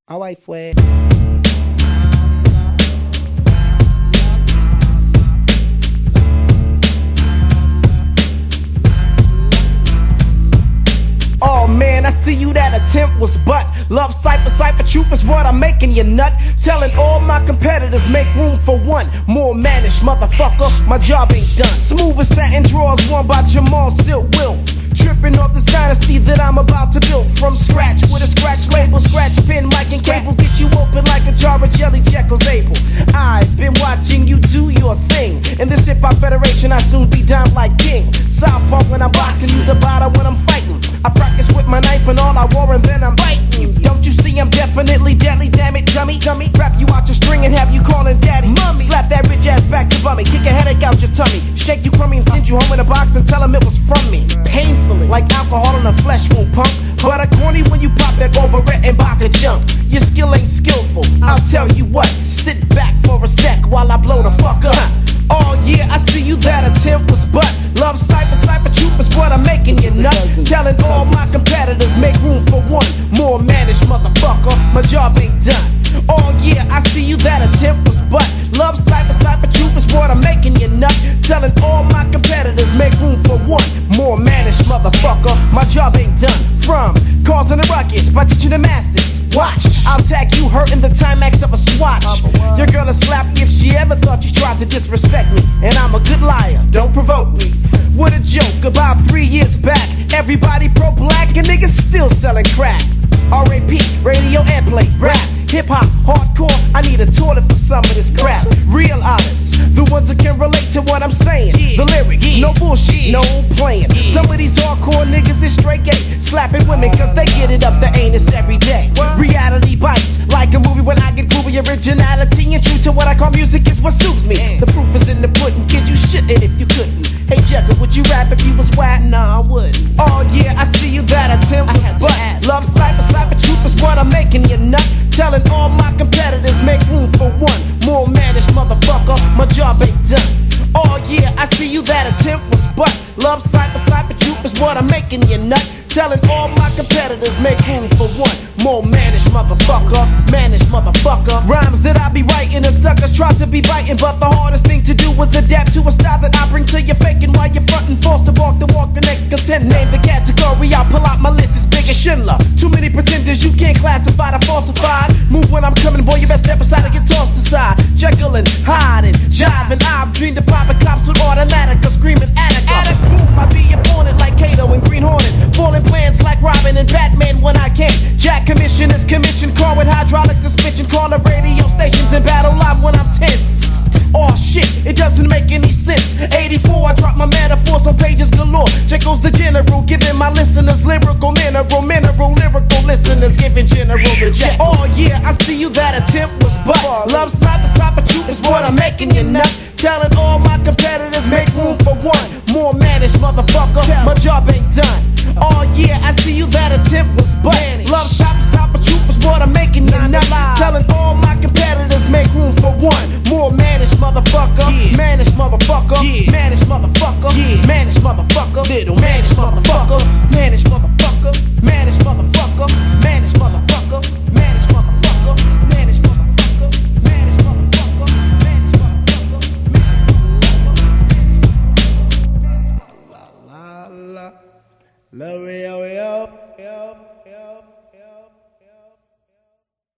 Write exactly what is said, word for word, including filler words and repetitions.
Ah, ahí fue. Oh man, I see you, that attempt was but love cipher, cipher truth is what I'm making you nut. Telling all my competitors, make room for one more managed motherfucker, my job ain't done. Smooth as satin drawers worn by Jamal Silk Will. Tripping off this dynasty that I'm about to build from scratch with a scratch label, scratch pin, mic and cable, get you open like a jar of jelly, Jekyll's able. I've been watching you do your thing. In this hip-hop federation, I soon be down like king. Southpaw when I'm boxing, use a bottle when I'm fighting. I practice with my knife and all I wore and then I'm biting. Don't you see I'm definitely deadly, damn it, dummy, dummy. Wrap you out your string and have you calling daddy, mommy. Slap that rich ass back to bummy, kick a headache out your tummy. Shake you crummy and send you home in a box and tell him it was from me. Painfully, like alcohol in the flesh won't pump. But a corny when you pop that overwritten Baka junk. Your skill ain't skillful, I'll tell you what. Sit back for a sec while I blow the fuck up. Oh yeah, I see you, that attempt was but love cipher, cipher truth is what I'm making you nuts. Telling all my competitors, make room for one more managed motherfucker, my job ain't done. Oh yeah, I see you, that attempt was but love cipher, cipher truth is what I'm making you nut. Telling all my competitors, make room for one more managed motherfucker, my job ain't done. From causing a ruckus by teaching the masses, watch, I'll tag you hurting the Timex of a swatch. Your girl a slap if she ever thought you tried to disrespect me, and I'm a good liar, don't provoke me. What a joke, about three years back, everybody pro-black and niggas still selling crack. R A P, radio airplay, rap, hip-hop, hardcore, I need a toilet for some of this crap. Real honest, the ones that can relate to what I'm saying. The lyrics, no bullshit, no playing. Some of these hardcore niggas is straight gay, slapping women cause they get it up the anus every day. Reality bites, like a movie when I get groovy. Originality and true to what I call music is what suits me. The proof is in the pudding, kid, you shouldn't if you couldn't. Hey Jekyll, would you rap if you was whack? Nah, I wouldn't. Oh yeah, I see you, that attempt was but love cipher, cipher truth is what I'm making you nut. Telling all my competitors, make room for one more managed motherfucker, my job ain't done. Oh yeah, I see you, that attempt was but love cipher, cipher truth is what I'm making you nut. Telling all my competitors, make room for one more managed motherfucker, managed motherfucker. Rhymes that I be writing, the suckers try to be biting, but the hardest thing to do was adapt to a style that I bring to your faking while you're frontin', forced to walk the walk. The next content, name the category, I'll pull out my list, it's big as Schindler. Too many pretenders, you can't classify the falsified. Move when I'm coming, boy, you best step aside and get tossed aside. Jekyll and hiding, jiving, I've dreamed of popping cops with automatica, screaming Attica. Boom, I be opponent like Kato and Green Hornet, falling plans like Robin and Batman when I can. Jack commissioners, commission car with hydraulic suspension, call the radio stations and battle live when I'm tense. Oh shit, it doesn't make any sense. eighty-four, I drop my metaphors on pages galore. Jekyll's the general, giving my listeners lyrical mineral, mineral, lyrical listeners, giving general the Jekyll. Oh yeah, I see you, that attempt was but love cipher, cipher truth is what I'm making you nut. Telling all my competitors, make room for one more managed motherfucker, my job ain't done. Oh yeah, I see you, that attempt was but love cipher, cipher truth is what I'm making you nut. Telling all my competitors, make room for one more managed motherfucker, yeah. managed motherfucker, yeah. managed motherfucker, yeah. managed motherfucker, little managed motherfucker, managed motherfucker, managed motherfucker, managed motherfucker.